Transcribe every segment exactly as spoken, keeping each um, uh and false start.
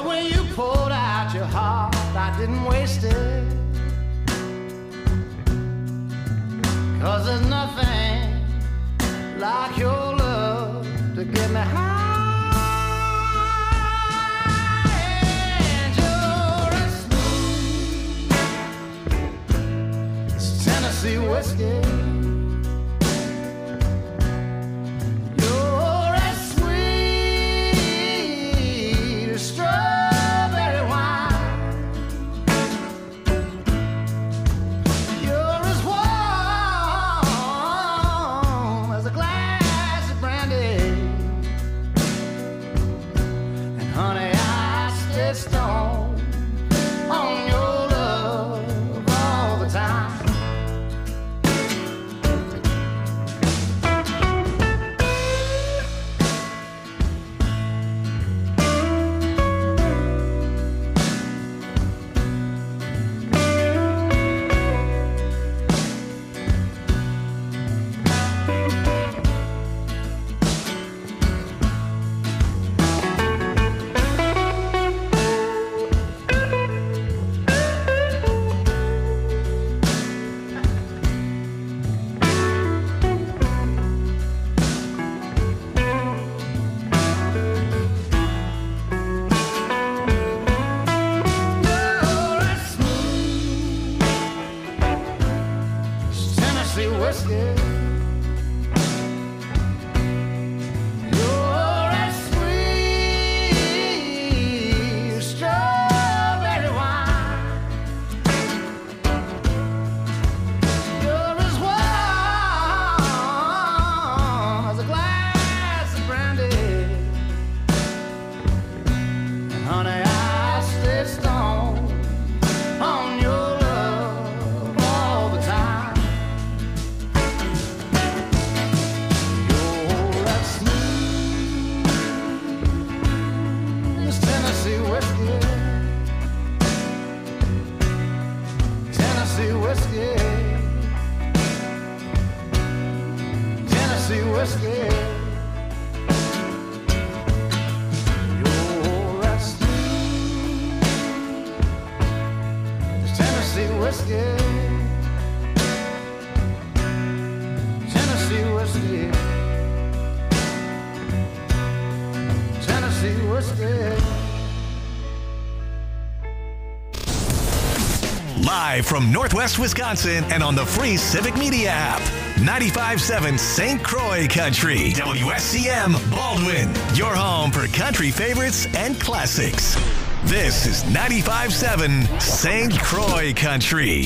But when you poured out your heart, I didn't waste it. 'Cause there's nothing like your love to get me high. And you're as smooth as Tennessee whiskey. You're as sweet as strawberry wine. You're as warm as a glass of brandy. And honey, I stay stoned on your love all the time. You're as smooth as Tennessee whiskey. You're as sweet as strawberry wine. You're as warm as a glass of brandy. And honey, I stay stoned on your love all the time. You're as smooth as Tennessee whiskey. Tennessee whiskey. Tennessee whiskey. You're as smooth as Tennessee whiskey. Tennessee whiskey. Tennessee whiskey. Live from Northwest Wisconsin and on the free Civic Media app. ninety-five point seven Saint Croix Country. W S C M Baldwin. Your home for country favorites and classics. This is ninety-five point seven Saint Croix Country.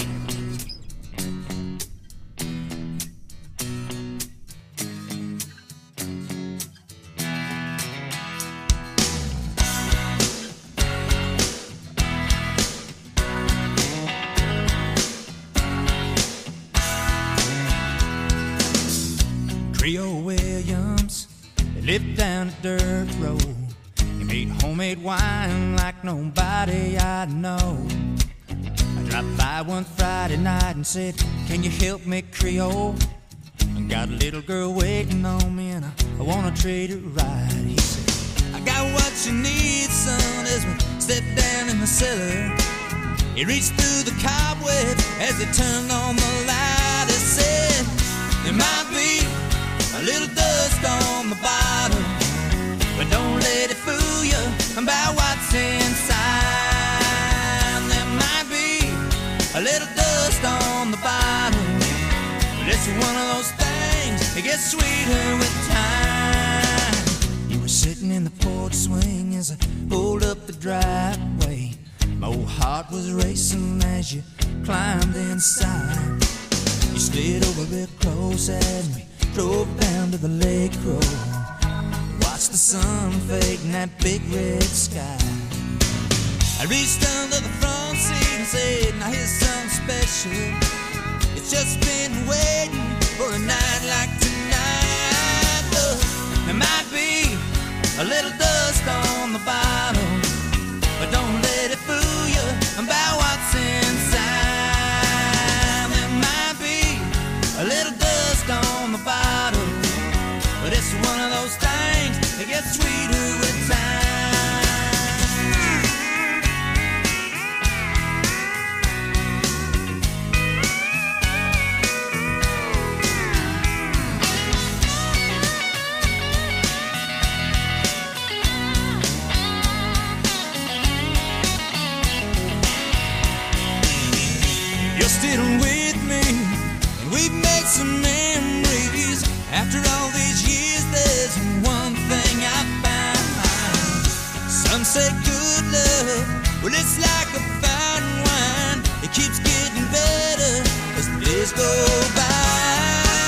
Trio Williams, they lived down a dirt road. He made homemade wine like nobody I know. I dropped by one Friday night and said, "Can you help me, Creole? I got a little girl waiting on me and I, I wanna treat her right." He said, "I got what you need, son," as we stepped down in the cellar. He reached through the cobweb as he turned on the light. He said, "There might be a little dust on the bottom, but don't let it fool you about what's inside. There might be a little dust on the bottom, but it's one of those things that gets sweeter with time." You were sitting in the porch swing as I pulled up the driveway. My old heart was racing as you climbed inside. You slid over real close as we drove down to the lake road. Watched the sun fade in that big red sky. I reached under the front seat and said, "Now here's something special. It's just been waiting for a night like tonight." Look, there might be a little dust on the bottom, but don't let it fool you about what's inside. There might be a little dust on the bottom, but it's one of those things that gets sweeter with time. still with me, and we've made some memories. After all these years, there's one thing I found. Some say good love, well, it's like a fine wine. It keeps getting better as the days go by.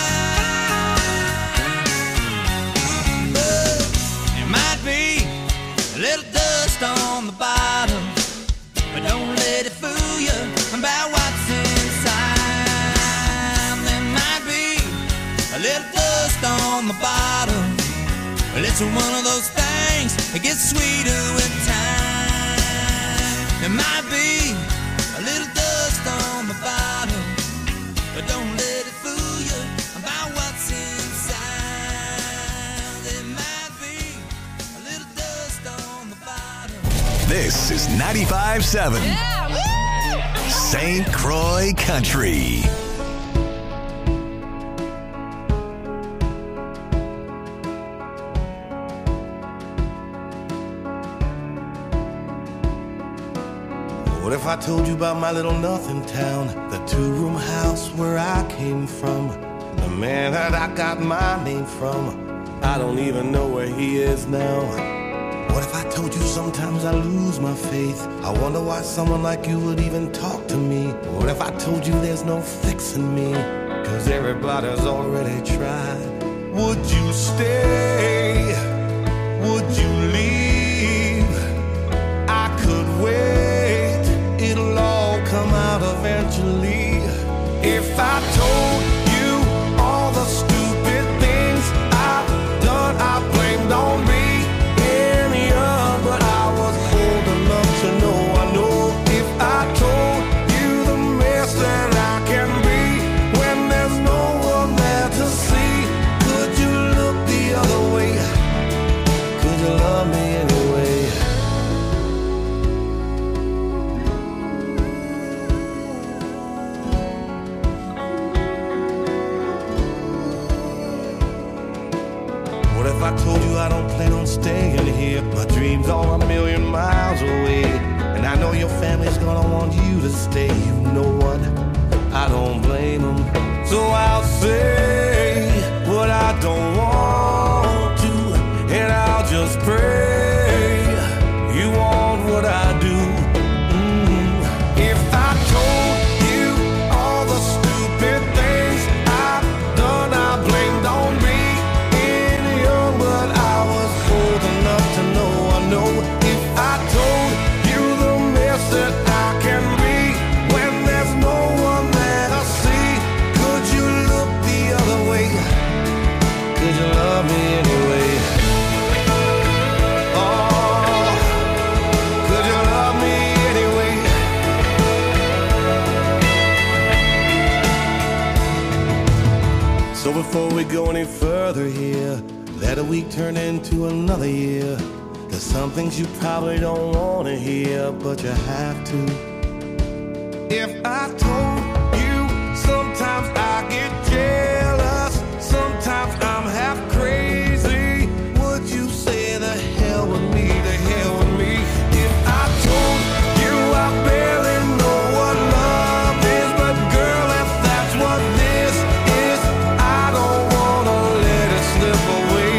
But there might be a little dust on the bottom, but don't let it fool you about what's inside. There might be a little dust on the bottom, but it's one of those things that gets sweeter with time. There might be a little dust on the bottom, but don't let it fool you about what's inside. There might be a little dust on the bottom. This is ninety-five seven Yeah, woo! Saint Croix Country. What if I told you about my little nothing town, the two-room house where I came from, the man that I got my name from? I don't even know where he is now. What if I told you sometimes I lose my faith? I wonder why someone like you would even talk to me. What if I told you there's no fixing me, cause everybody's already tried? Would you stay? Would you leave? I could wait, it'll all come out eventually. If I told you all the stupid things I've done, I blamed on me. But I was old enough to know, I know. If I told you the mess that I can be when there's no one there to see, could you look the other way? Could you love me anyway? What if I told you I don't plan on staying here? My dreams are a million miles away, and I know your family's gonna want you to stay. You know what? I don't blame them. So I'll say what I don't want to, and I'll just pray you want what I do. Mm. If I told you all the stupid things I've done, I blamed on me. But I was old enough to know, I know. If I told you the mess that I can be when there's no one there to see, could you look the other way? Could you love me anyway? Oh, could you love me anyway? So before we go any further here, let a week turn into another year. There's some things you probably don't want to hear, but you have to. If I told you sometimes I get jealous, sometimes I'm half crazy, would you say the hell with me, the hell with me? If I told you I barely know what love is, but girl, if that's what this is, I don't want to let it slip away.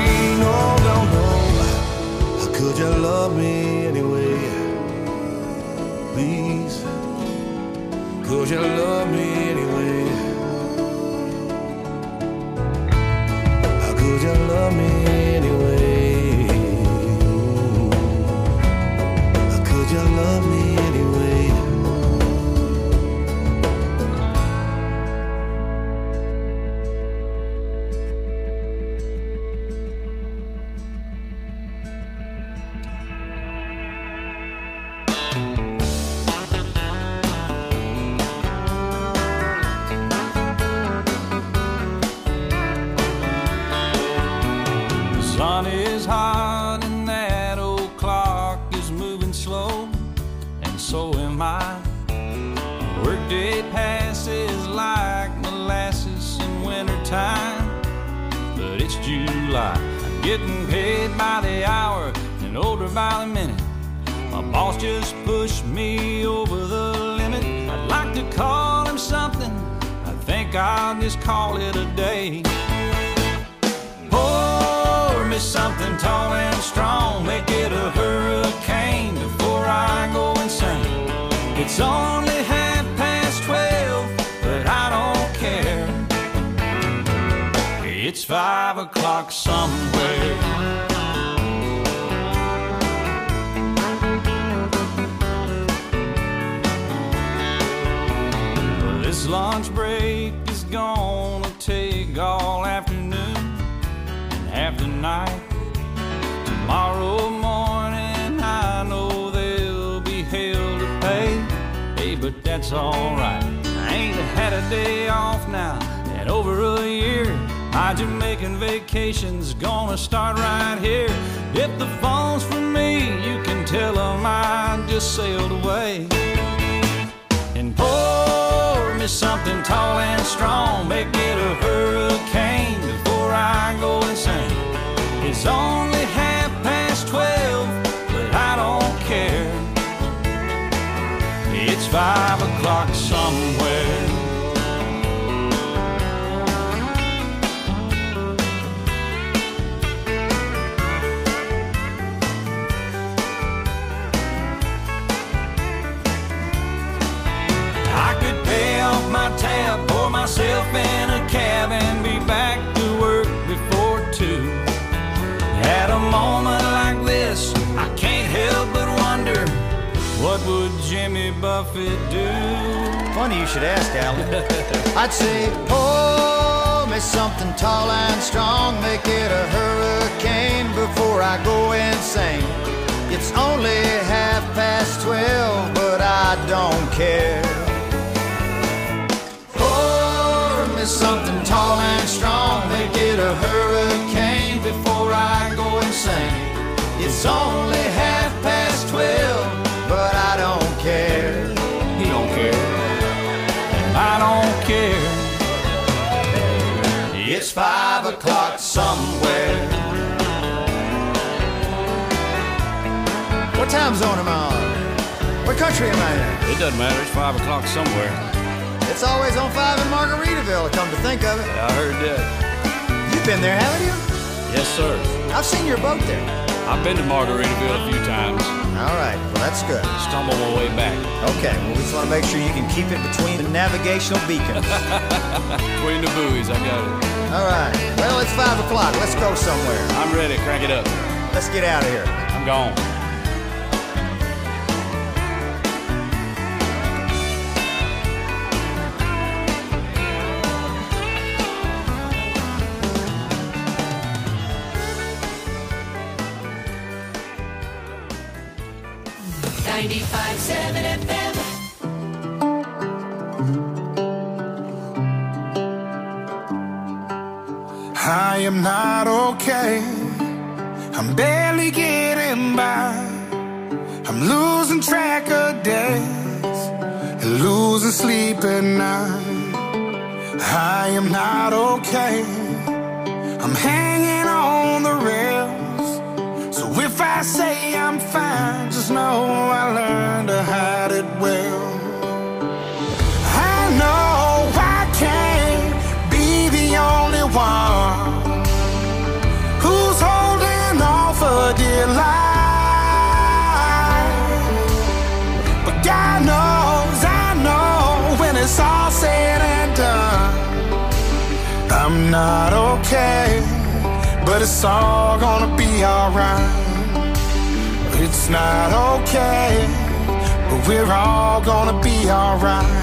Could you love me anyway? Please, could you love me anyway? Could you love me anyway? Could you love me anyway? Sun is hot and that old clock is moving slow, and so am I. Workday passes like molasses in wintertime, but it's July. I'm getting paid by the hour and older by the minute. My boss just pushed me over the limit. I'd like to call him something, I think I'll just call it a day. Pour me something tall and strong, make it a hurricane before I go insane. It's only half past twelve, but I don't care. It's five o'clock somewhere. This lunch break is gonna take all afternoon and half the night. Tomorrow morning I know there'll be hell to pay. Hey, but that's alright. I ain't had a day off now in over a year. My Jamaican vacation's gonna start right here. If the phone's for me, you can tell them I just sailed away. And pour me something tall and strong, make it a hurricane before I go insane. It's only half past twelve, but I don't care. It's five o'clock somewhere. My tab, pour myself in a cab and be back to work before two. At a moment like this, I can't help but wonder, what would Jimmy Buffett do? Funny you should ask, Alan. I'd say, pour me something tall and strong, make it a hurricane before I go insane. It's only half past twelve, but I don't care. Something tall and strong, make it a hurricane before I go insane. It's only half past twelve, but I don't care. He don't care, and I don't care. It's five o'clock somewhere. What time zone am I on? What country am I in? It doesn't matter, it's five o'clock somewhere. It's always on five in Margaritaville, come to think of it. Yeah, I heard that. You've been there, haven't you? Yes, sir. I've seen your boat there. I've been to Margaritaville a few times. All right, well, that's good. Stumble my way back. Okay, well, we just want to make sure you can keep it between the navigational beacons. Between the buoys, I got it. All right, well, it's five o'clock. Let's go somewhere. I'm ready. Crank it up. Let's get out of here. I'm gone. ninety-five seven F M. I am not okay. I'm barely getting by. I'm losing track of days and losing sleep at night. I am not okay. I'm hanging on the rails. So if I say I'm fine, just know I learned to hide it well. I know I can't be the only one who's holding on for dear life. But God knows, I know, when it's all said and done, I'm not okay, but it's all gonna be alright. It's not okay, but we're all gonna be alright.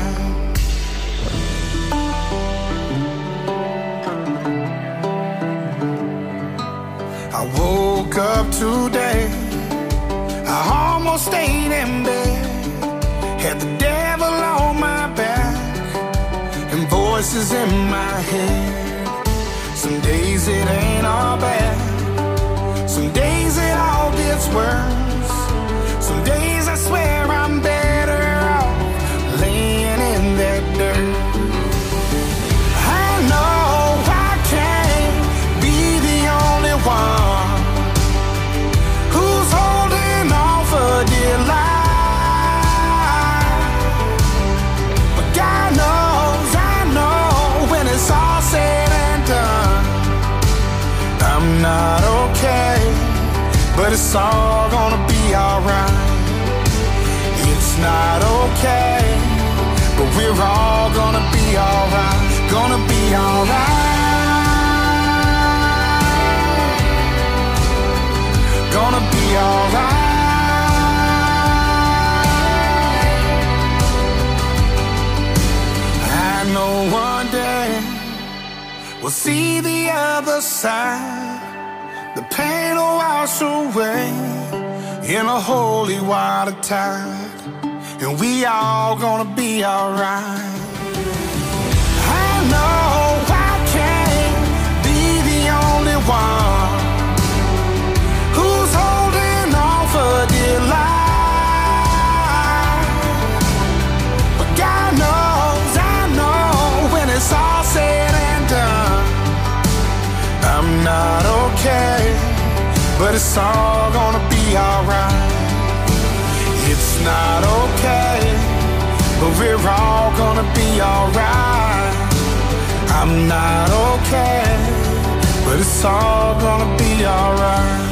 I woke up today, I almost stayed in bed, had the devil on my back and voices in my head. Some days it ain't all bad, some days it all gets worse. Some days I swear I'm better off laying in that dirt. I know I can't be the only one who's holding on for dear life. it's all gonna be alright. It's not okay, but we're all gonna be alright. Gonna be alright. Gonna be alright. I know one day we'll see the other side. The pain will wash away in a holy water tide, and we all gonna be alright. I know I can't be the only one who's holding on for dear life, but God knows, I know when it's all said and done, I'm not okay, but it's all gonna be alright. It's not okay, but we're all gonna be alright. I'm not okay, but it's all gonna be alright.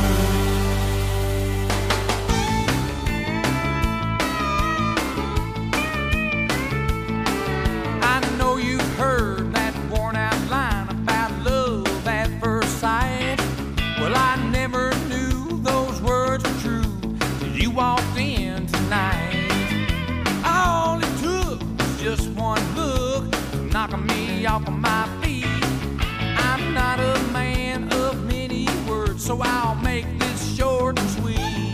I know you've heard that worn out line about love at first sight. Well, I never knew those words were true till you walked in tonight. All it took was just one look, knocking me off of my feet. I'm not a man of many words, so I'll make this short and sweet.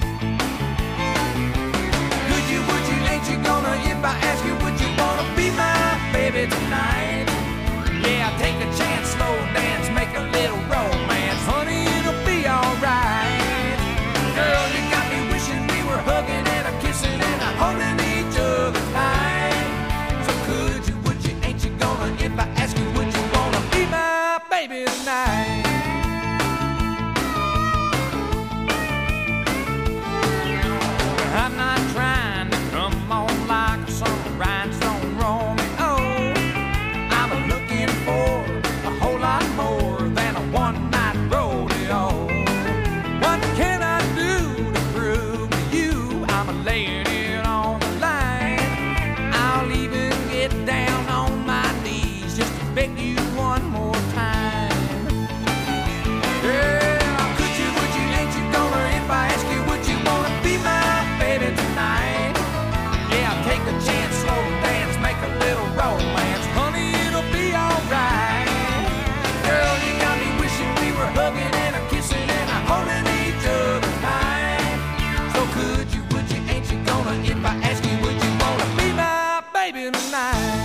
Could you, would you, ain't you gonna, if I ask you, would you wanna be my baby tonight? Yeah, take a chance, slow dance, make a little romance. Honey, it'll be alright. Girl, you got me wishing we were hugging and a kissing and a holding each other tight. So could you, would you, ain't you gonna, if I ask you, would you wanna be my baby tonight? I'm not trying to come on like some rhinestone Romeo. I'm looking for a whole lot more than a one-night rodeo. What can I do to prove to you I'm laying it on the line? I'll even get down on my knees just to beg you one more time. Yeah, could you, would you, ain't you gonna, if I ask you, would you wanna be my baby tonight? Yeah, take a chance, slow dance, make a little romance. Honey, it'll be alright. Girl, you got me wishing we were hugging and a kissing and a holding each other tight. So could you, would you, ain't you gonna, if I ask you, would you wanna be my baby tonight?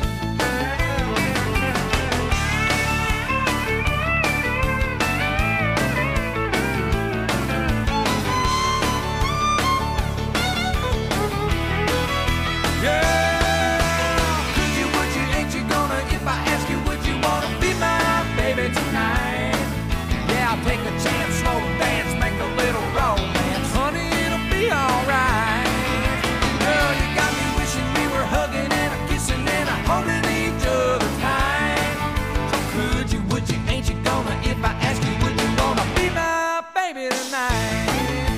Take a chance, slow dance, make a little romance. Honey, it'll be alright. Girl, you got me wishing we were hugging and a kissing and a holding each other tight. So could you, would you, ain't you gonna, if I ask you, would you wanna be my baby tonight?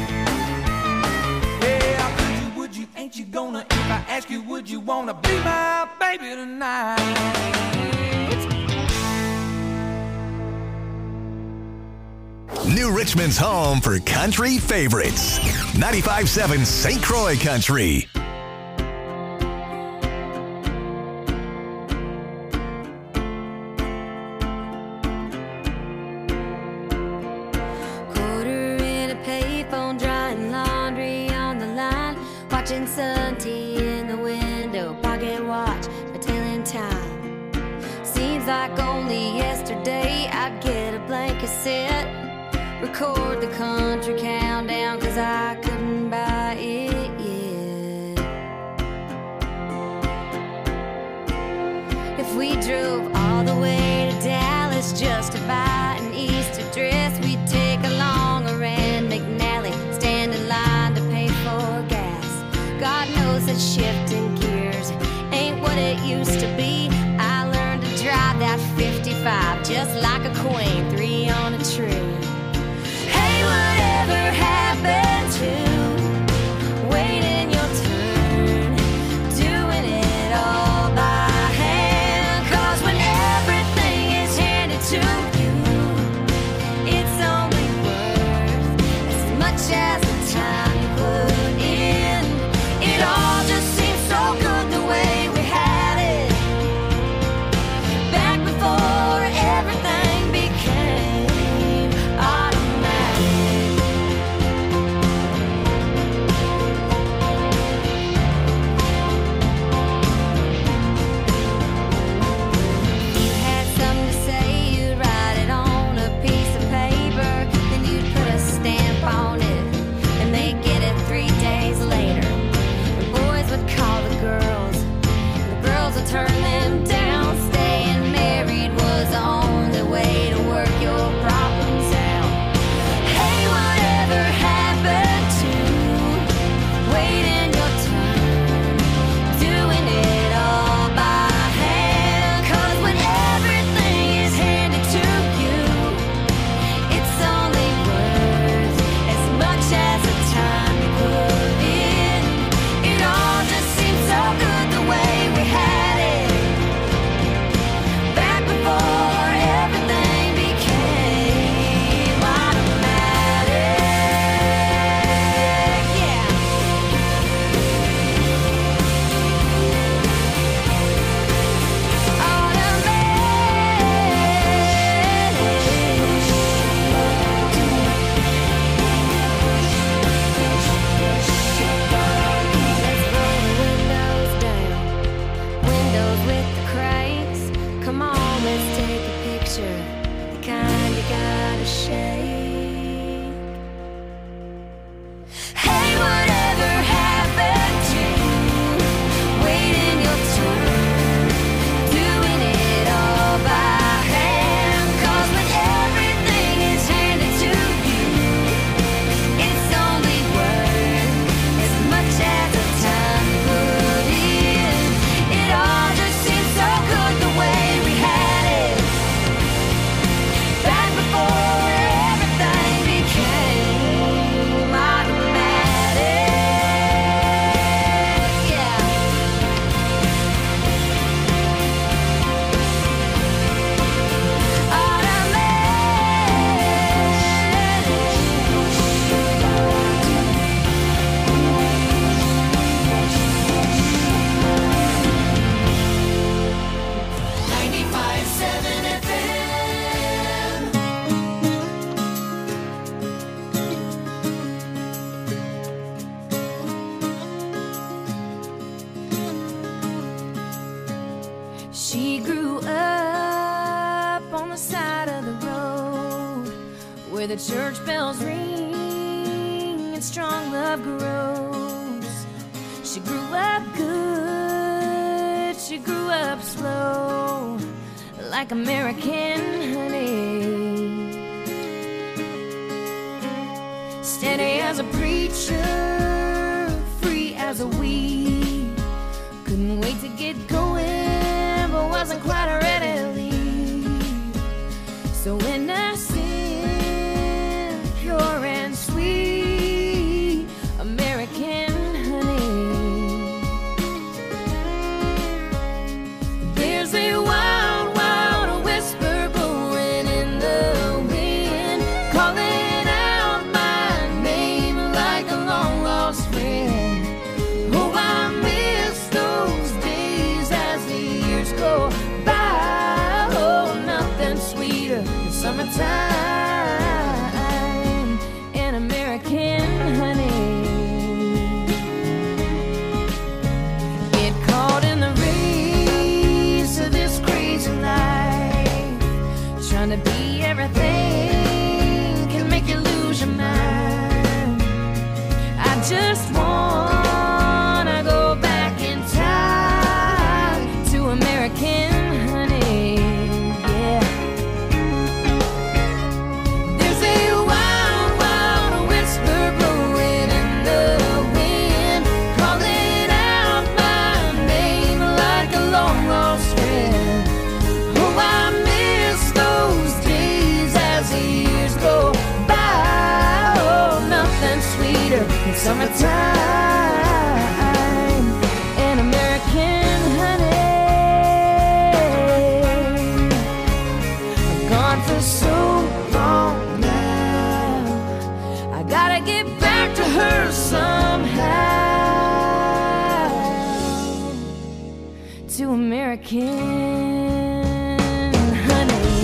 Yeah, could you, would you, ain't you gonna, if I ask you, would you wanna be my baby tonight? New Richmond's home for country favorites. ninety-five point seven Saint Croix Country. Quarter in a payphone, drying laundry on the line, watching sun tea in the window, pocket watch for telling time. Seems like only yesterday I'd get a blank cassette, record the country countdown, cause I couldn't buy it yet. If we drove all the way to Dallas just to buy an Easter dress, we'd take along a Rand McNally, stand in line to pay for gas. God knows that shifting gears ain't what it used to be. I learned to drive that fifty-five just like a queen, three on a tree. Hey, whatever where the church bells ring and strong love grows. She grew up good, she grew up slow, like American honey. Steady as a preacher, free as a weed. Couldn't wait to get going, but wasn't quite ready to leave. So innocent, pure and sweet, American honey. There's a wild, wild whisper blowing in the wind, calling out my name like a long lost friend. Oh, I miss those days as the years go by. Oh, nothing sweeter than summertime and American honey. Get caught in the race of this crazy life, trying to be everything can make you lose your mind. I just wanna go back in time to American honey, yeah. There's a wild, wild whisper blowing in the wind, calling out my name like a long lost friend. Oh, I miss those days as the years go by. Oh, nothing sweeter than summertime and American honey. I've gone for so long now, I gotta get back to her somehow, to American honey.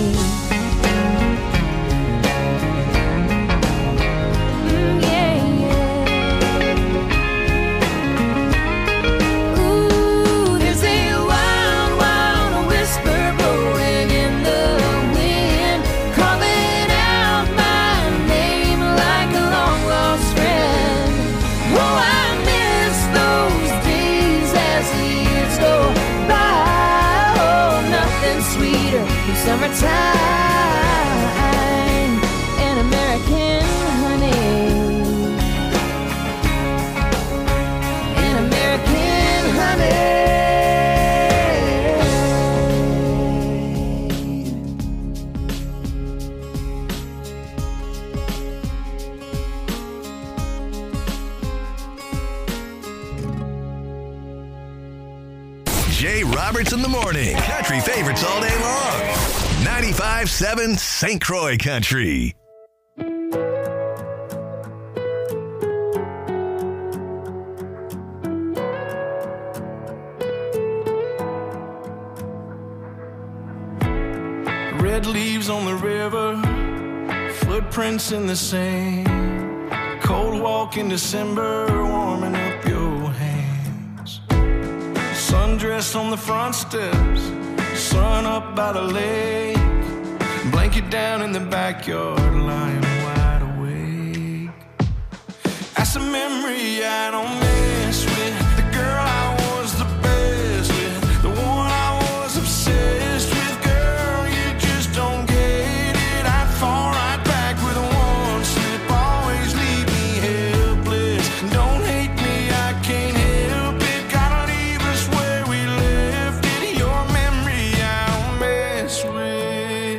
Mm, yeah, yeah. Ooh, there's a wild, wild whisper blowing in the wind, calling out my name like a long lost friend. Oh, I miss those days as the years go by. Oh, nothing sweeter than summertime and American honey. And American honey. Jay Roberts in the morning. Country favorites all day long. ninety-five seven Saint Croix Country. Red leaves on the river, footprints in the sand. Cold walk in December, warming up your hands. Sundress on the front steps, sun up by the lake. Blanket down in the backyard, lying wide awake. That's a memory I don't mess with. The girl I was the best with, the one I was obsessed with. Girl, you just don't get it. I'd fall right back with one slip. Always leave me helpless. Don't hate me, I can't help it. Gotta leave us where we left it. Your memory I don't mess with.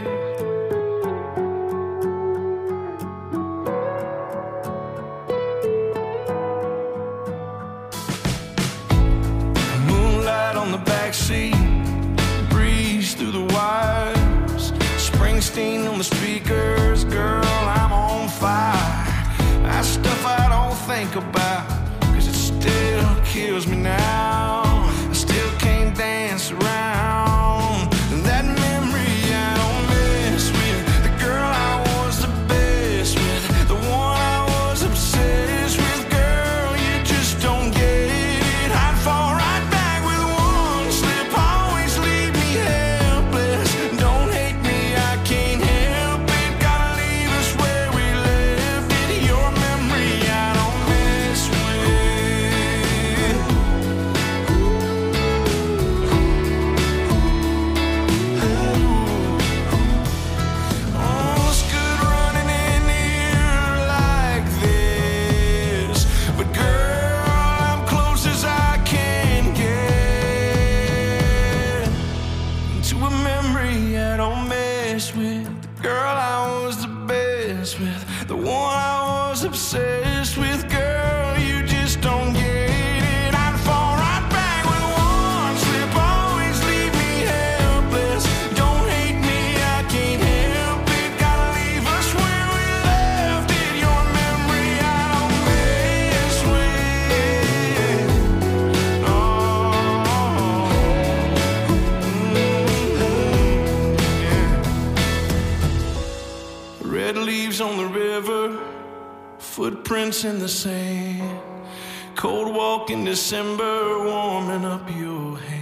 footprints in the sand. Cold walk in December, warming up your hand.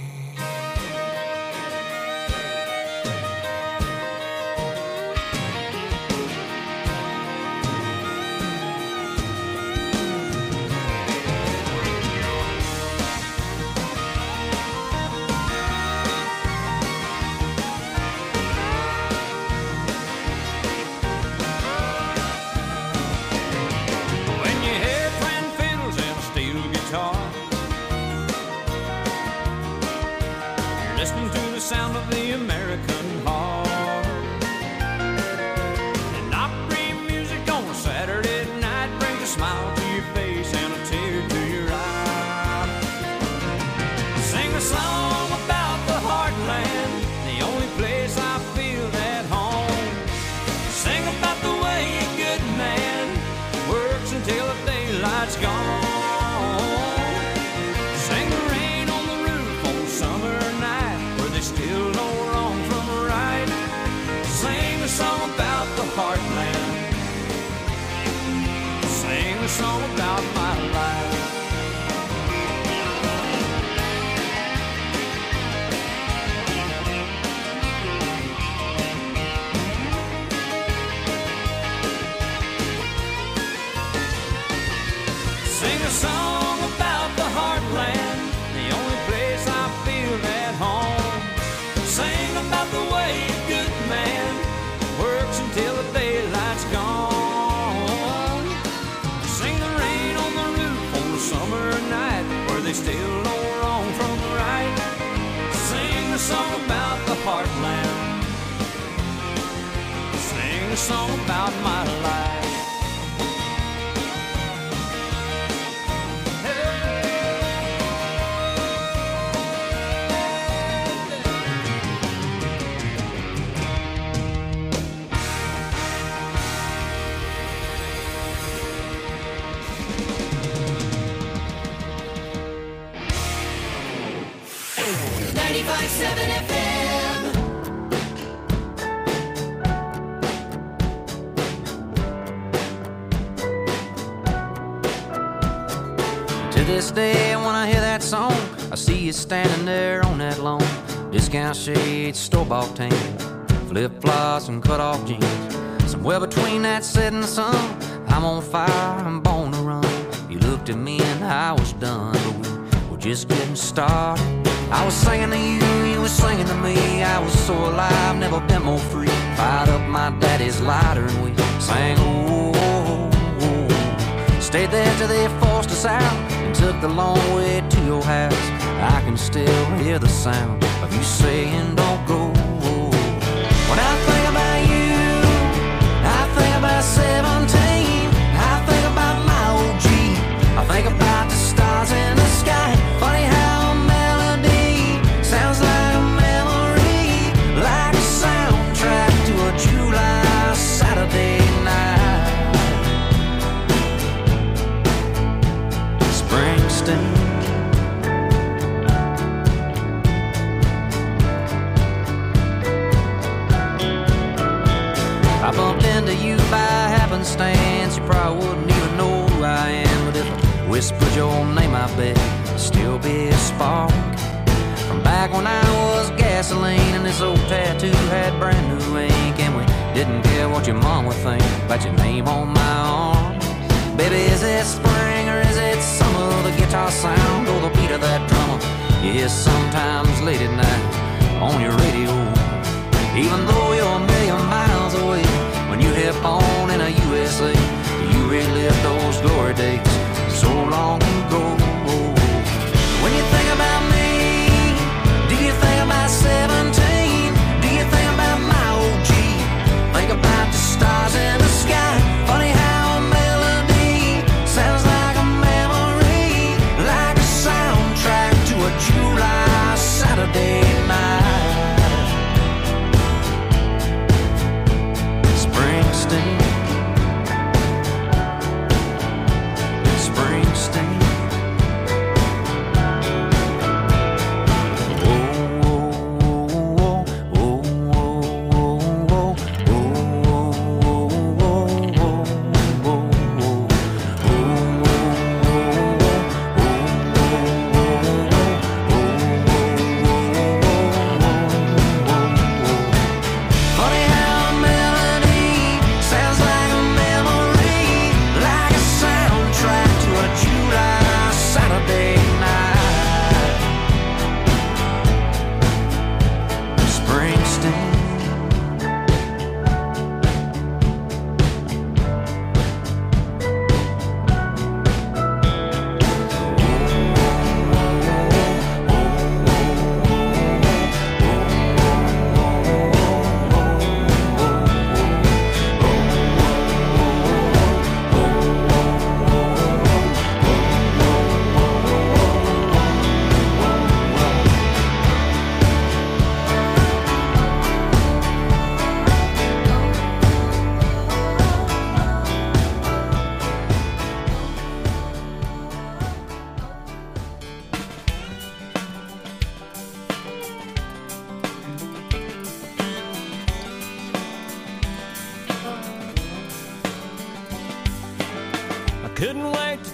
Sound of the American heart. And opry music on a Saturday night brings a smile to your face and a tear to your eye. Sing a song about the heartland, the only place I feel at home. Sing about the way a good man works until the daylight's gone. Sing the rain on the roof on summer night where they still know wrong from right. Sing a song about the heartland. Sing a song about my life. Sing a song about the heartland, the only place I feel at home. Sing about the way a good man works until the daylight's gone. Sing the rain on the roof on a summer night where they still know wrong from right. Sing a song about the heartland. Sing a song about my life. ninety-five point seven F M. To this day, when I hear that song, I see you standing there on that lawn. Discount shades, store-bought tan, flip-flops and cut-off jeans. Somewhere between that setting sun, I'm on fire, I'm born to run. You looked at me and I was done, but we were just getting started. I was singing to you, you were singing to me. I was so alive, never been more free. Fired up my daddy's lighter and we sang, oh, oh, oh. Stayed there till they forced us out and took the long way to your house. I can still hear the sound of you saying, don't go. When I think about you, I think about seventeen. I think about my O G. I think about the stars in the sky. Funny how a melody sounds like a memory, like a soundtrack to a July Saturday night. Springsteen. I bumped into you by happenstance. You probably wouldn't even know who I am, but if I whispered your name, I bet it'd still be a spark from back when I was gasoline and this old tattoo had brand new ink, and we didn't care what your mom would think about your name on my arm. Baby, is it spring or is it summer? The guitar sound or the beat of that drummer you hear sometimes late at night on your radio. Even though you're a million miles away, when you hit on in a U S A, you relive those glory days so long ago. When you think about me, do you think about seventeen? Do you think about my O G? Think about the stars in the sky. Funny how a melody sounds like a memory, like a soundtrack to a July Saturday night. Springsteen, Springsteen.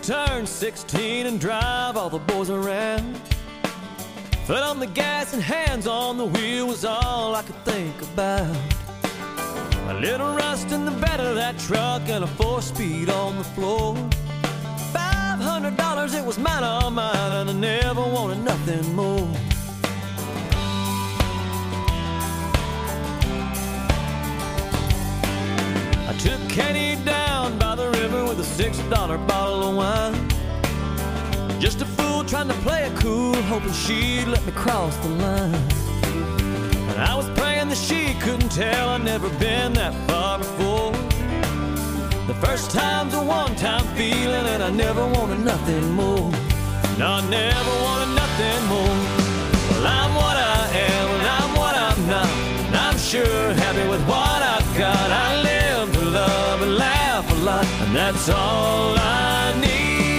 just turned sixteen and drive all the boys around. Foot on the gas and hands on the wheel was all I could think about. A little rust in the bed of that truck and a four-speed on the floor. Five hundred dollars, it was mine, all mine, and I never wanted nothing more. I took Katie down by the river with a six dollar bottle of wine. Just a fool trying to play it cool, hoping she'd let me cross the line. And I was praying that she couldn't tell I'd never been that far before. The first time's a one-time feeling, and I never wanted nothing more. No, I never wanted nothing more. Well, I'm what I am, and I'm what I'm not, and I'm sure happy with what I've got. I live to love and laugh a lot, and that's all I need.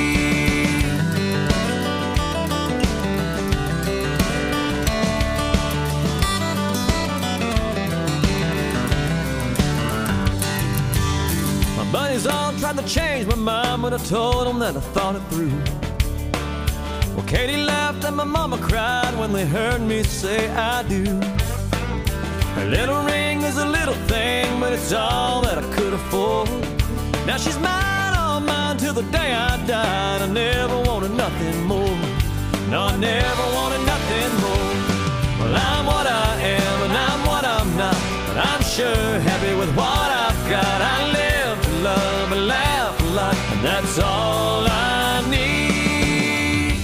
Buddies all tried to change my mind, but I told them that I thought it through. Well, Katie laughed and my mama cried when they heard me say I do. Her little ring is a little thing, but it's all that I could afford. Now she's mine, all mine, till the day I died. I never wanted nothing more. No, I never wanted nothing more. Well, I'm what I am, and I'm what I'm not, but I'm sure happy with what I've got. I live love and laugh a lot, and that's all I need.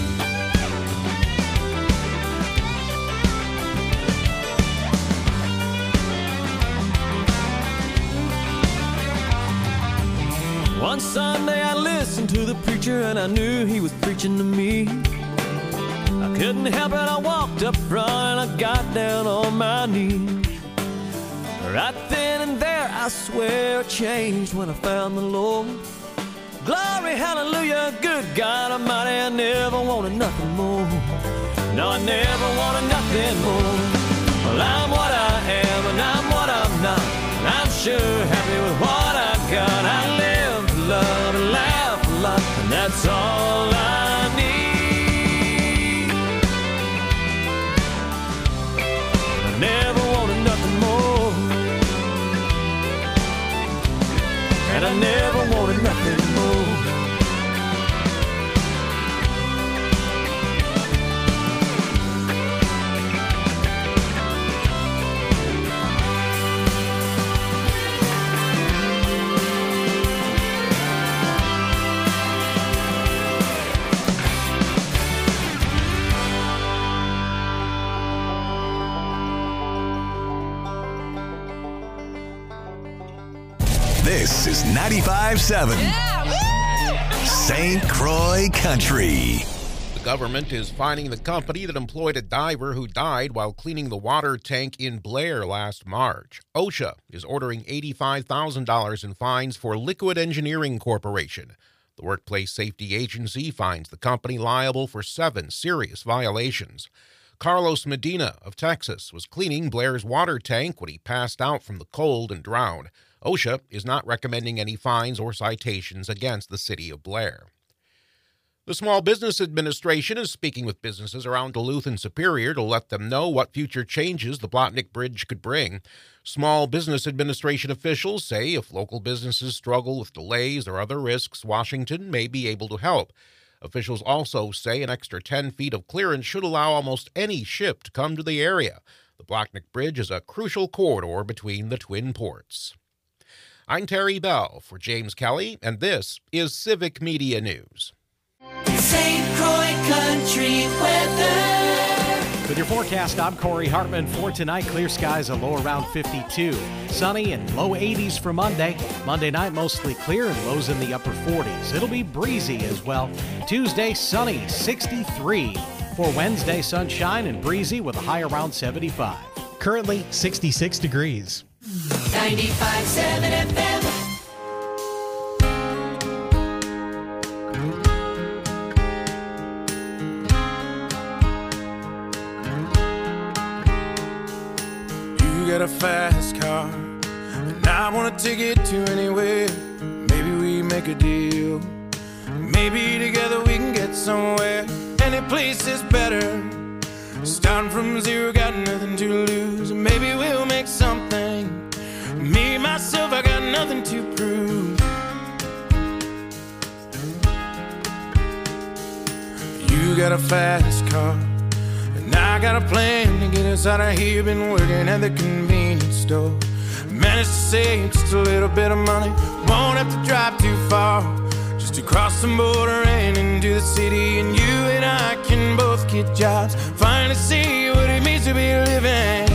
One Sunday I listened to the preacher, and I knew he was preaching to me. I couldn't help it, I walked up front and I got down on my knees. Right then and there, I swear it changed when I found the Lord. Glory, hallelujah, good God Almighty, I never wanted nothing more. No, I never wanted nothing more. Well, I'm what I am, and I'm what I'm not, and I'm sure happy with what I've got. I live to love and laugh a lot, and that's all I need. I never wanted nothing more. And I never wanted nothing more. This is ninety-five seven yeah, Saint Croix Country. The government is fining the company that employed a diver who died while cleaning the water tank in Blair last March. OSHA is ordering eighty-five thousand dollars in fines for Liquid Engineering Corporation. The Workplace Safety Agency finds the company liable for seven serious violations. Carlos Medina of Texas was cleaning Blair's water tank when he passed out from the cold and drowned. OSHA is not recommending any fines or citations against the city of Blair. The Small Business Administration is speaking with businesses around Duluth and Superior to let them know what future changes the Blotnick Bridge could bring. Small Business Administration officials say if local businesses struggle with delays or other risks, Washington may be able to help. Officials also say an extra ten feet of clearance should allow almost any ship to come to the area. The Blotnick Bridge is a crucial corridor between the Twin Ports. I'm Terry Bell for James Kelly, and this is Civic Media News. Saint Croix Country weather. With your forecast, I'm Corey Hartman. For tonight, clear skies, a low around fifty-two. Sunny and low eighties for Monday. Monday night, mostly clear and lows in the upper forties. It'll be breezy as well. Tuesday, sunny, sixty-three. For Wednesday, sunshine and breezy with a high around seventy-five. Currently, sixty-six degrees. ninety-five seven F M. You got a fast car, and I want to take it to anywhere. Maybe we make a deal. Maybe together we can get somewhere. Any place is better. Starting from zero, got nothing to lose. Maybe we'll make something. Me, myself, I got nothing to prove. You got a fast car, and I got a plan to get us out of here. Been working at the convenience store. Managed to save just a little bit of money. Won't have to drive too far, just to cross the border and into the city. And you and I can both get jobs, finally see what it means to be living.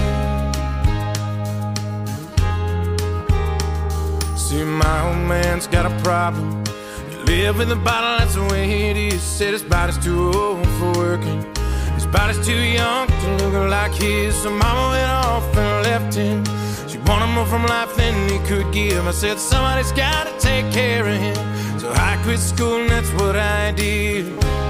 See, my old man's got a problem. He live in the bottle, that's the way it is. Said his body's too old for working, his body's too young to look like his. So mama went off and left him. She wanted more from life than he could give. I said somebody's gotta take care of him. So I quit school and that's what I did.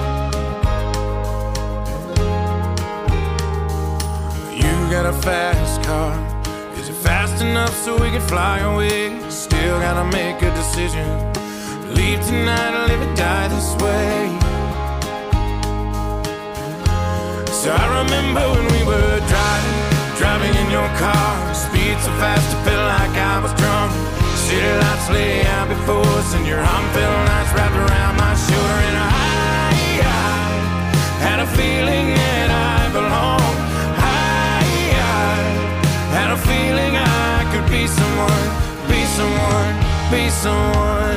You got a fast car. Is it fast enough so we can fly away? Still gotta make a decision. Leave tonight or live and die this way. So I remember when we were driving, driving in your car. Speed so fast it felt like I was drunk. City lights lay out before us, and your arm felt nice wrapped around my shoulder. And I, I had a feeling that I belonged. I, I had a feeling I could be someone, be someone, be someone.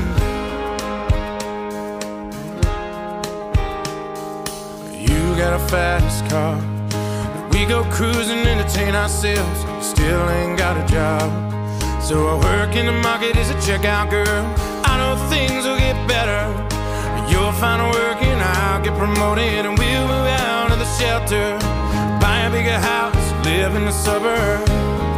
You got a fast car. We go cruising, entertain ourselves. Still ain't got a job. So I work in the market as a checkout girl. I know things will get better. You'll find work and I'll get promoted, and we'll move out of the shelter, buy a bigger house, live in the suburbs.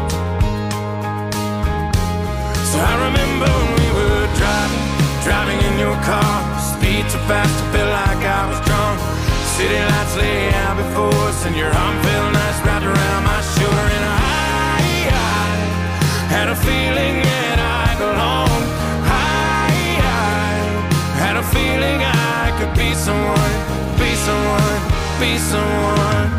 So I remember when we were driving, driving in your car. Speed so fast I felt like I was drunk. City lights lay out before us, and your arm felt nice wrapped around my shoulder. And I, I had a feeling that I belonged. I, I had a feeling I could be someone, be someone, be someone.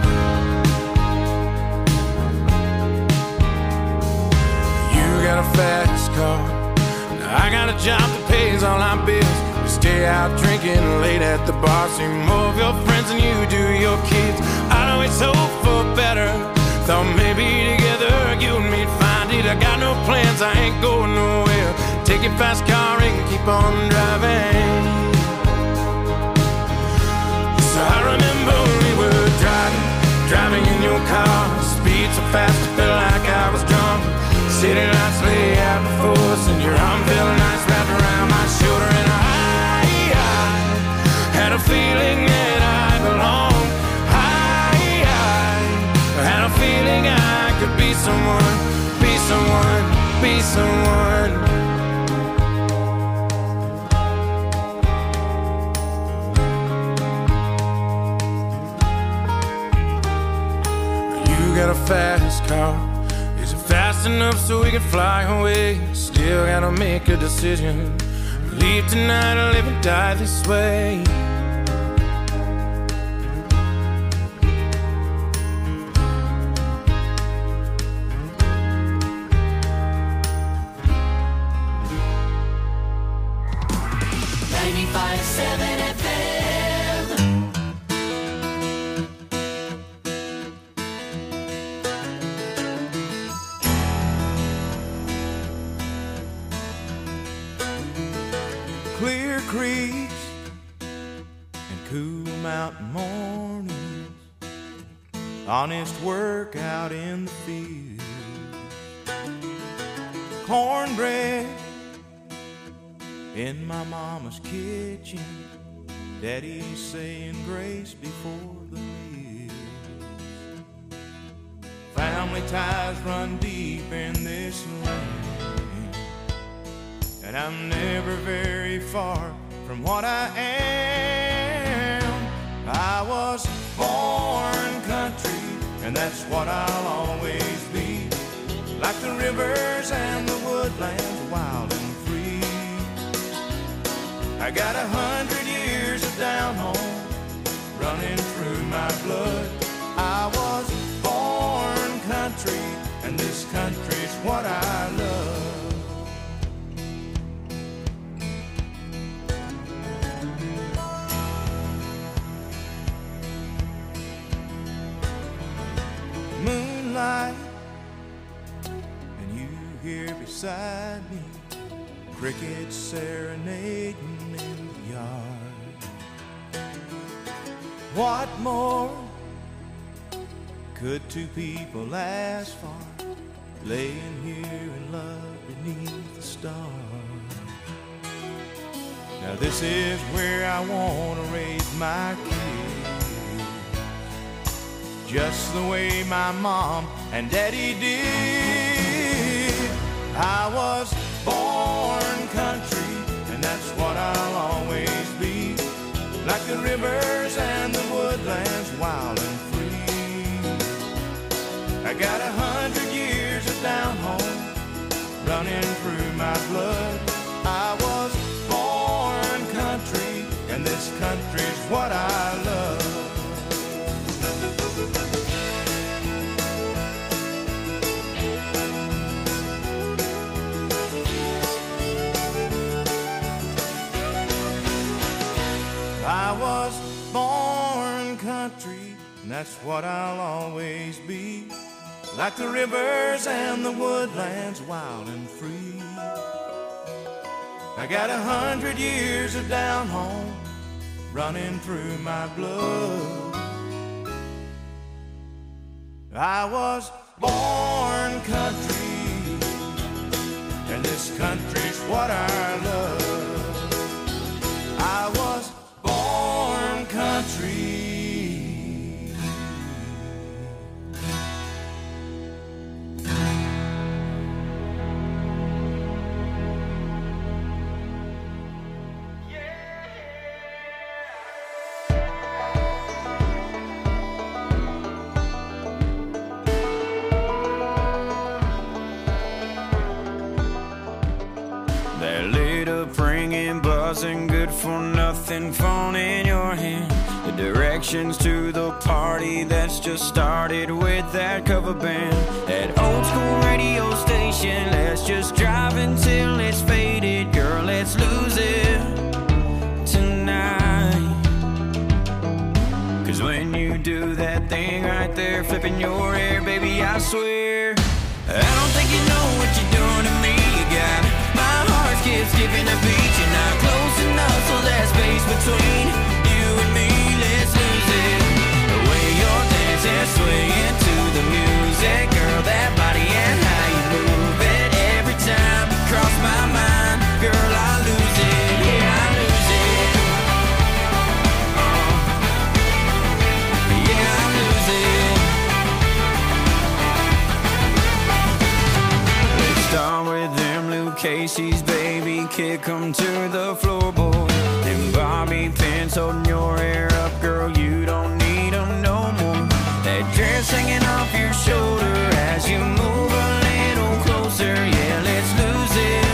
You got a fast car. Now I got a job that pays all our bills. Stay out drinking late at the bar. See more of your friends than you do your kids. I'd always hope for better. Thought maybe together you and me'd find it. I got no plans, I ain't going nowhere. Take your fast car and keep on driving. So I remember when we were driving, driving in your car. Speed so fast it felt like I was drunk. City lights lay out before us, and your arm felt nice wrapped around my shoulder. And I had a feeling that I belonged. I, I had a feeling I could be someone, be someone, be someone. You got a fast car. Is it fast enough so we can fly away? Still gotta make a decision. Leave tonight or live and die this way. ninety-five seven F M. Clear creeks and cool mountain mornings, honest work out in the field, cornbread in my mama's kitchen, daddy saying grace before the meal. Family ties run deep in this land, and I'm never very far from what I am. I was born country, and that's what I'll always be. Like the rivers and the woodlands, wild and free. I I got a hundred years of down home running through my blood. I was born country, and this country's what I love. Moonlight, and you here beside me, crickets serenading in the yard. What more could two people ask for, laying here in love beneath the stars? Now this is where I want to raise my kids, just the way my mom and daddy did. I was born country, and that's what I'll always be, like the rivers and the woodlands, wild and free. I got a hundred years of down home running through my blood. I was born country, and this country's what I love. I was born country, and that's what I'll always be, like the rivers and the woodlands, wild and free. I got a hundred years of down home running through my blood. I was born country, and this country's what I love. I was born country. That little ringing, buzzing, good for nothing phone in your hand. The directions to the party that's just started with that cover band. That old school radio station, let's just drive until it's faded. Girl, let's lose it tonight. Cause when you do that thing right there, flipping your hair, baby, I swear I don't think you know what you're doing to me. You got my heart skips skipping a beat. You're not close enough, so that space between you and me, let's lose it. The way you're dancing, swaying to the music, girl, that body and how you move it. Every time you cross my mind, girl, I lose it. Yeah, I lose it. Uh, yeah, I lose it. Let's start with them Luke Casey's, baby, kick 'em to the floorboard. Them bobby pins holding your hair up, girl, you don't need 'em no more. That dress hanging off your shoulder as you move a little closer. Yeah, let's lose it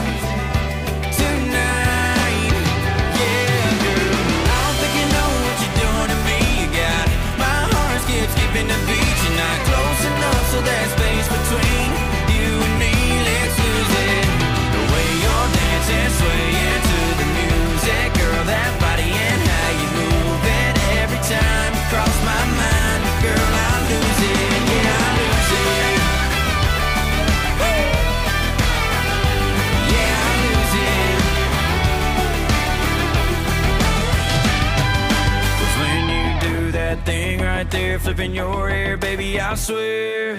tonight. Yeah, girl, I don't think you know what you're doing to me. You got my heart skips skipping the beat. You're not close enough, so that space between you and me, let's lose it. The way you're dancing, swaying to the music, girl, that body and how you move it. Every time you cross my mind, girl, I lose it. Yeah, I lose it. Woo! Yeah, I lose it. 'Cause when you do that thing right there, flipping your hair, baby, I swear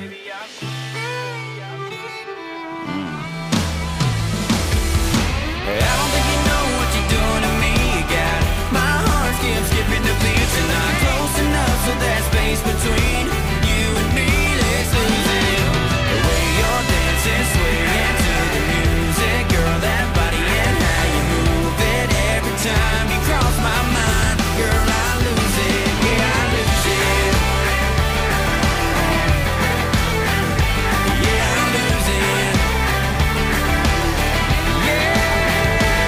I don't think you know what you're doing to me. You got my heart skips skipping the beats. You're not close enough, so that space between you and me, let's lose it. The way you're dancing, swaying to the music, girl, that body and how you move it. Every time you cross my mind, girl, I lose it. Yeah, I lose it. Yeah, I lose it. Yeah.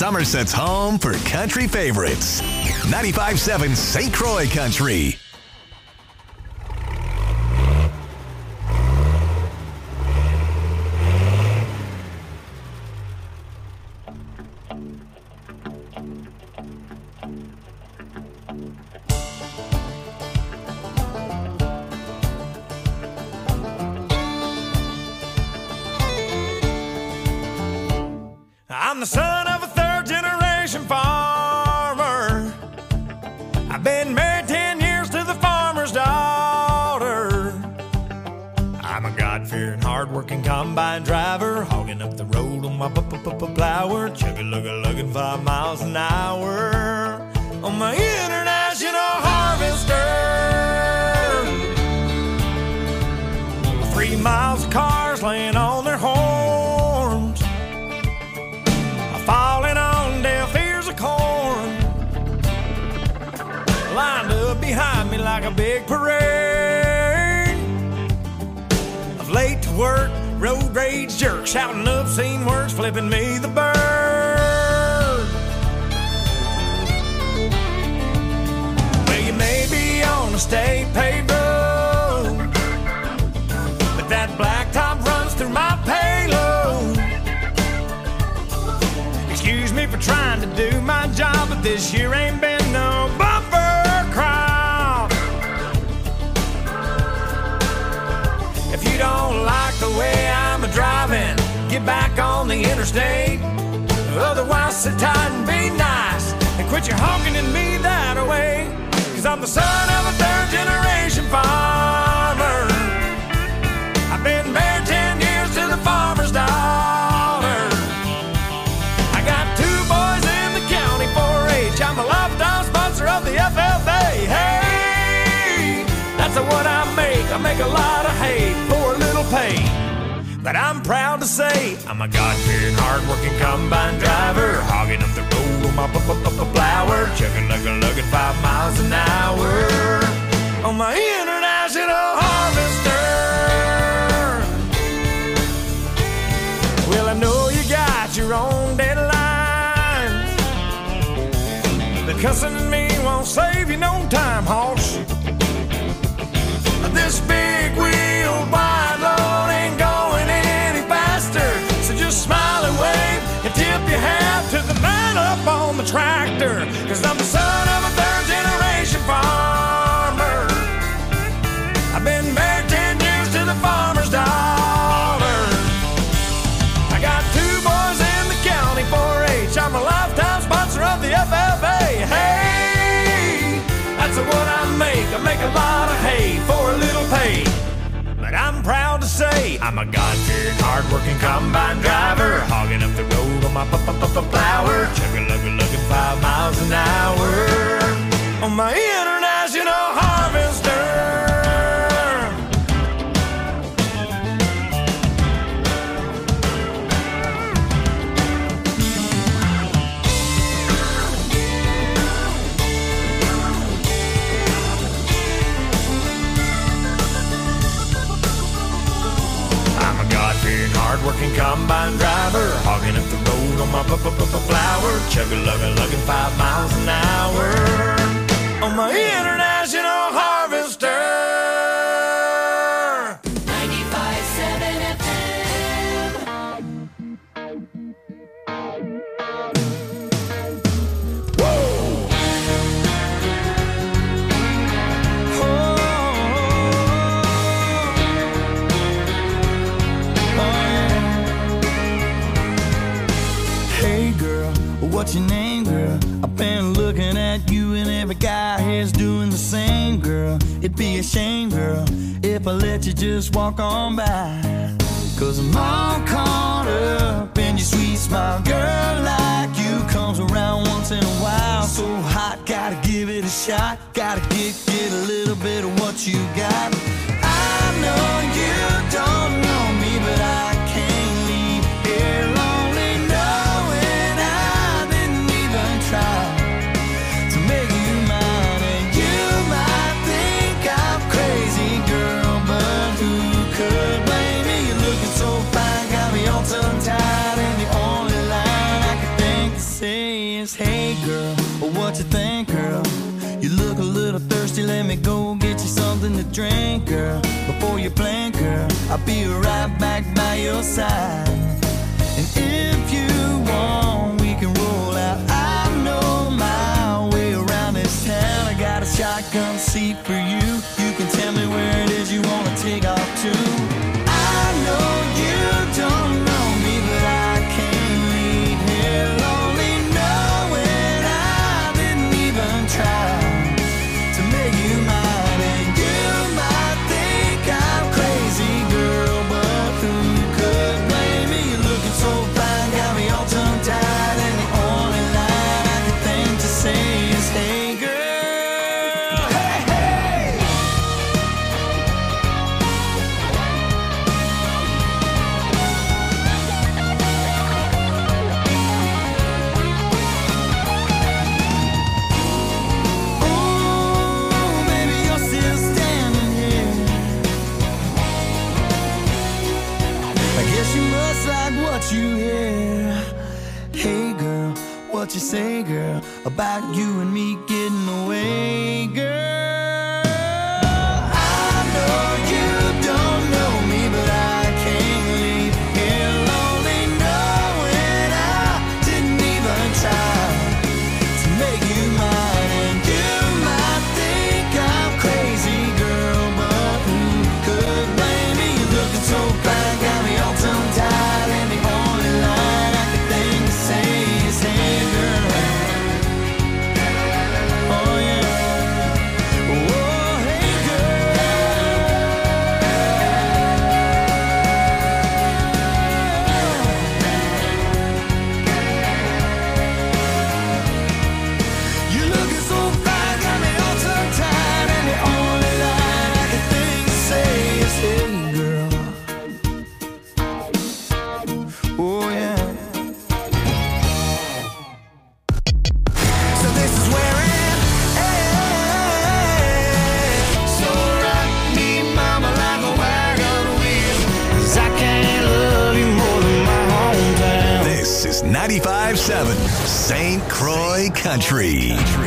Somerset's home for country favorites. ninety-five point seven Saint Croix Country. I'm the son of a third generation farmer. I've been married ten years to the farmer's daughter. I'm a God-fearing, hard-working combine driver, hogging up the road on my plower, chugga-lugga-lugging five miles an hour on my international harvester. Three miles of cars laying on their horns, falling on deaf ears of corn, lined up behind me like a big parade of late to work, road rage jerks, shouting obscene words, flipping me the bird. Well, you may be on a state paved road, but that blacktop runs through my payload. Excuse me for trying to do my job, but this year ain't been no bumper crop. If you don't like the way I'm a driving, get back on the interstate. Otherwise, sit tight and be nice and quit your honking at me that way. Cause I'm the son of a third generation farmer. I've been married ten years to the farmer's daughter. I got two boys in the county four H. I'm a lifetime sponsor of the F F A. Hey, that's what I make. I make a lot of hay for a little pay. But I'm proud to say I'm a God-fearing, hard-working combine driver, hogging up the road on my plower, chugga-lugga-lugging five miles an hour on my international harvester. Well, I know you got your own deadlines, but cussing at me won't save you no time, hoss. This big wheel wide load ain't going any faster, so just smile and wave and tip your hat to the man up on the tractor. Cause I'm the son of a third generation farmer. I've been married ten years to the farmer's daughter. I got two boys in the county four H. I'm a lifetime sponsor of the F F A. Hey, that's what I make. I make a lot of hay for a little pay. But I'm proud to say I'm a God-fearing, hard-working combine driver, hogging up the road on my plower, chugga-lugga-lugging five miles an hour on my international harvester. Hard-working combine driver, hogging up the road on my plower, chugga-lugga-lugging five miles an hour on my international harvester. ninety-five point seven F What's your name, girl? I've been looking at you and every guy here's doing the same, girl. It'd be a shame, girl, if I let you just walk on by. Cause I'm all caught up in your sweet smile. Girl like you comes around once in a while. So hot, gotta give it a shot. Gotta get, get a little bit of what you got. I know you don't know me, but I can't leave here lonely knowing I didn't even try to make you mine. And you might think I'm crazy, girl, but who could blame me? You're looking so fine, got me all tongue-tied, and the only line I could think to say what you think, girl. You look a little thirsty, let me go get you something to drink, girl. Before you blink, girl, I'll be right back by your side. And if you want, we can roll out. I know my way around this town. I got a shotgun seat for you. You can tell me where it is you wanna take off to. I know you don't know me, but I can't leave here lonely, knowing I didn't even try to make you mine. And you might think I'm crazy, girl, but who could blame me? You're looking so fine, got me all tongue-tied, and the only line I can think to say is, hey, girl, hey, hey. Ooh, baby, you're still standing here. I guess you must like what you hear. Hey, girl, what you say, girl, about you and me getting away, girl? I know you don't know me, but I can't leave here lonely, knowing I didn't even try to make you mine. And you might think I'm crazy, girl, but who could blame me? You're looking so fine, got me all tongue-tied, and the only line I can think to say is, hey, girl. Oh, yeah. Oh, hey, girl. You're looking so fine, got me all tongue-tied, and the only line I can think to say is, hey, girl. Oh, yeah. So this is where it ends. So rock me, mama, like a wagon wheel, 'cause I can't love you more than my hometown. This is ninety-five seven Saint Croix Country.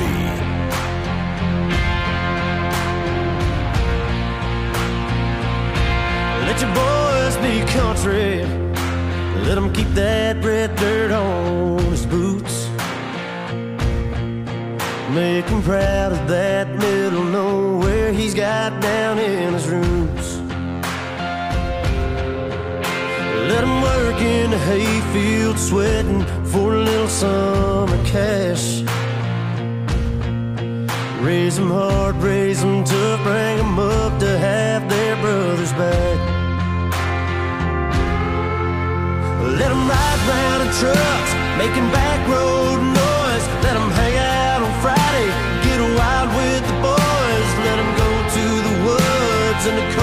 Let your boys be country. Let them keep that red dirt on his boots. Make him proud of that middle nowhere he's got down in his roots. Let him work in the hayfield, sweating for a little summer cash. Raise them hard, raise them tough, bring them up to have their brothers back. Let them ride round in trucks, making back road noise. Let them hang out on Friday, get wild with the boys. Let them go to the woods and the